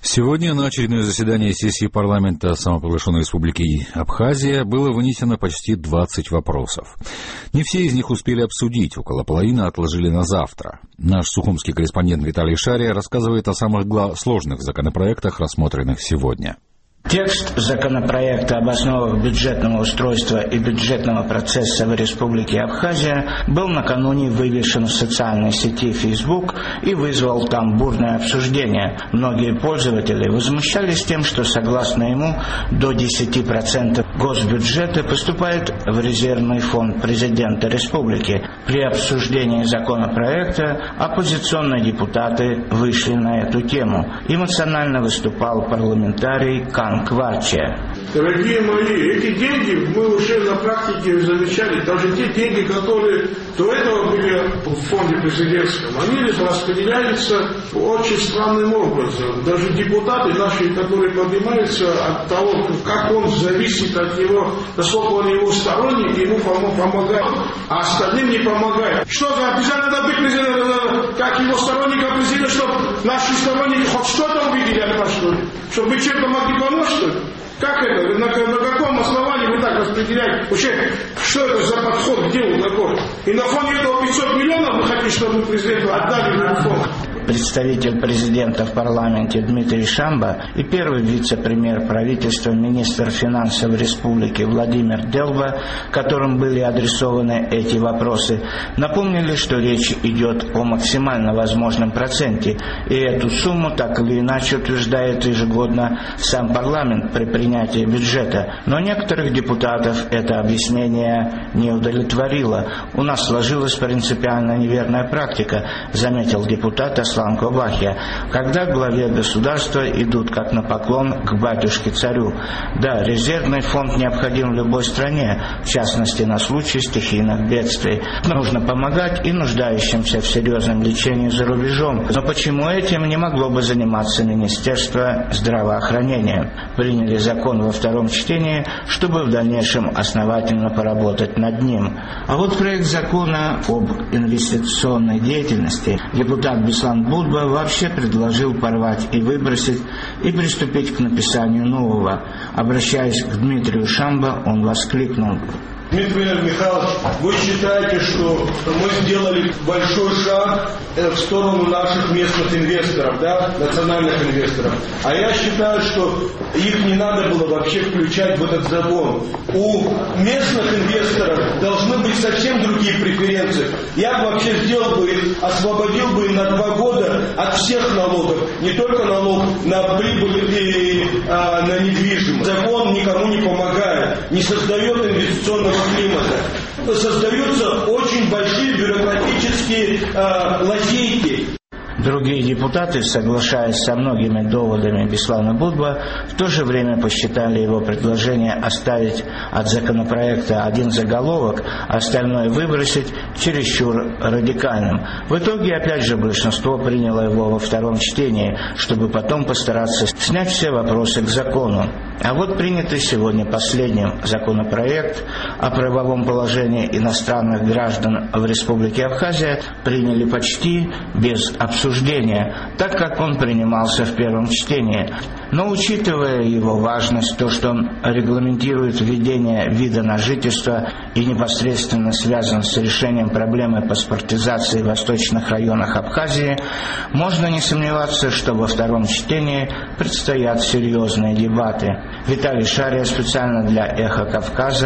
Сегодня на очередное заседание сессии парламента самопровозглашенной республики Абхазия было вынесено почти 20 вопросов. Не все из них успели обсудить, около половины отложили на завтра. Наш сухумский корреспондент Виталий Шария рассказывает о самых сложных законопроектах, рассмотренных сегодня. Текст законопроекта об основах бюджетного устройства и бюджетного процесса в Республике Абхазия был накануне вывешен в социальной сети Facebook и вызвал там бурное обсуждение. Многие пользователи возмущались тем, что согласно ему до 10% госбюджета поступает в резервный фонд президента республики. При обсуждении законопроекта оппозиционные депутаты вышли на эту тему. Эмоционально выступал парламентарий Кан Кварче. Дорогие мои, эти деньги мы уже на практике замечали, даже те деньги, которые до этого были в фонде президентском, они распределяются очень странным образом. Даже депутаты наши, которые поднимаются от того, как он зависит от него, насколько он его сторонник, ему помогает, а остальным не помогает. Что за обязательно надо быть президентом, как его сторонником президента, чтобы наши сторонники хоть что-то увидели от нас, чтобы мы чем-то могли помочь, что ли? Как это? На каком основании вы так распределяете? Вообще, что это за подход к делу такой? И на фоне этого 500 миллионов вы хотите, чтобы мы президенту отдали в фонд? Представитель президента в парламенте Дмитрий Шамба и первый вице-премьер правительства, министр финансов республики Владимир Делба, которым были адресованы эти вопросы, напомнили, что речь идет о максимально возможном проценте, и эту сумму так или иначе утверждает ежегодно сам парламент при принятии бюджета. Но некоторых депутатов это объяснение не удовлетворило. У нас сложилась принципиально неверная практика, заметил депутат Аслан Кобахия, когда главе государства идут как на поклон к батюшке-царю. Да, резервный фонд необходим в любой стране, в частности на случай стихийных бедствий. Нужно помогать и нуждающимся в серьезном лечении за рубежом. Но почему этим не могло бы заниматься Министерство здравоохранения? Приняли закон во втором чтении, чтобы в дальнейшем основательно поработать над ним. А вот проект закона об инвестиционной деятельности депутат Беслан Будба вообще предложил порвать и выбросить и приступить к написанию нового. Обращаясь к Дмитрию Шамба, он воскликнул: Дмитрий Михайлович, вы считаете, что мы сделали большой шаг в сторону наших местных инвесторов, да, национальных инвесторов. А я считаю, что их не надо было вообще включать в этот закон. У местных инвесторов должны быть совсем другие преференции. Я бы вообще сделал бы их, освободил бы на 2 года от всех налогов, не только налог на прибыль и на недвижимость. Закон никому не помогает, не создает инвестиционного климата. Создаются очень большие бюрократические лазейки. Другие депутаты, соглашаясь со многими доводами Беслана Будба, в то же время посчитали его предложение оставить от законопроекта один заголовок, а остальное выбросить чересчур радикальным. В итоге, опять же, большинство приняло его во втором чтении, чтобы потом постараться снять все вопросы к закону. А вот принятый сегодня последним законопроект о правовом положении иностранных граждан в Республике Абхазия приняли почти без обсуждения, так как он принимался в первом чтении. Но учитывая его важность, то, что он регламентирует введение вида на жительство и непосредственно связан с решением проблемы паспортизации в восточных районах Абхазии, можно не сомневаться, что во втором чтении предстоят серьезные дебаты. Виталий Шария специально для «Эхо Кавказа».